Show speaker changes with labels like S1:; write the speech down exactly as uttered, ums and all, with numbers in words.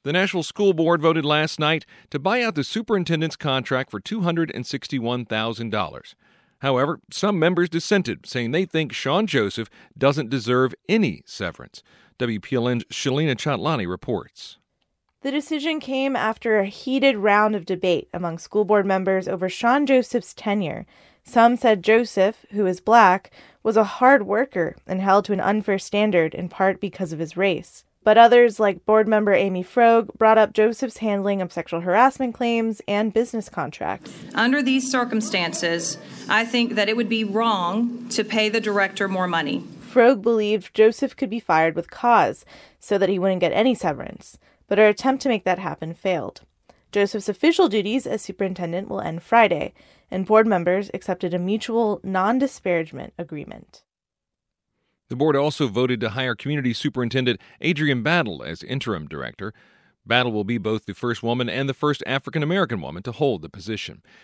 S1: The National School Board voted last night to buy out the superintendent's contract for two hundred sixty-one thousand dollars. However, some members dissented, saying they think Sean Joseph doesn't deserve any severance. W P L N's Shalina Chatlani reports.
S2: The decision came after a heated round of debate among school board members over Sean Joseph's tenure. Some said Joseph, who is black, was a hard worker and held to an unfair standard in part because of his race. But others, like board member Amy Froeg, brought up Joseph's handling of sexual harassment claims and business contracts.
S3: Under these circumstances, I think that it would be wrong to pay the director more money.
S2: Froeg believed Joseph could be fired with cause so that he wouldn't get any severance, but her attempt to make that happen failed. Joseph's official duties as superintendent will end Friday, and board members accepted a mutual non-disparagement agreement.
S1: The board also voted to hire Community Superintendent Adrienne Battle as interim director. Battle will be both the first woman and the first African-American woman to hold the position.